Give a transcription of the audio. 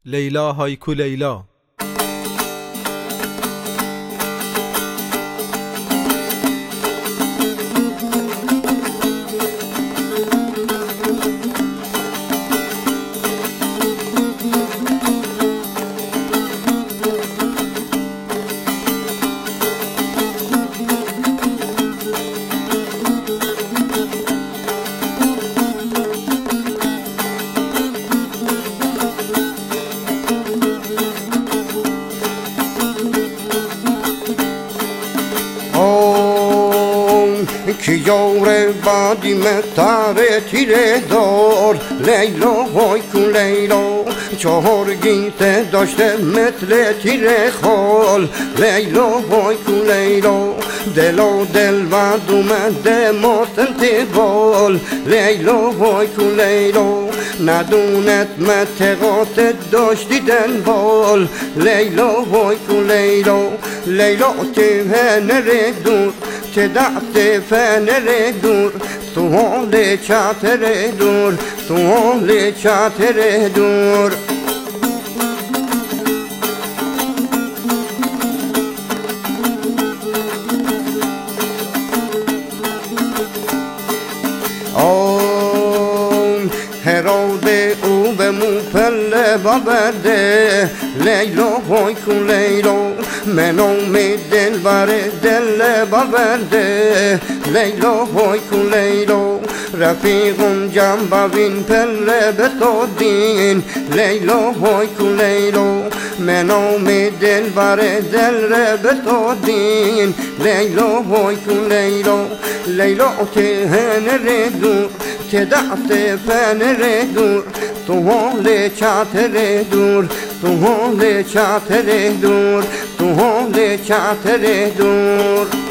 لیلا هایکو لیلا. که یار بادی متاره تیره دار لیلا های کن لیلا چهار گیته داشته مثل تیره خال لیلا های کن لیلا دل و دل و دومده ماتن بال لیلا های کن لیلا ندونت متقات داشتی دنبال لیلا های کن لیلا لیلا تهنه دور که دعت فنر دور تو حال چتر دور تو حال چتر دور هراده او به مو پله برده لیلا های کن لیلا منام دل بر دل برده لیلا های کن لیلا رفیقم جنب بین پله بتادین لیلا های کن لیلا منام دل بر دل بتادین لیلا های کن لیلا لیلا تهنه دور که دعت فنر دور تو حال چتر دور تو حال چتر دور تو حال چتر دور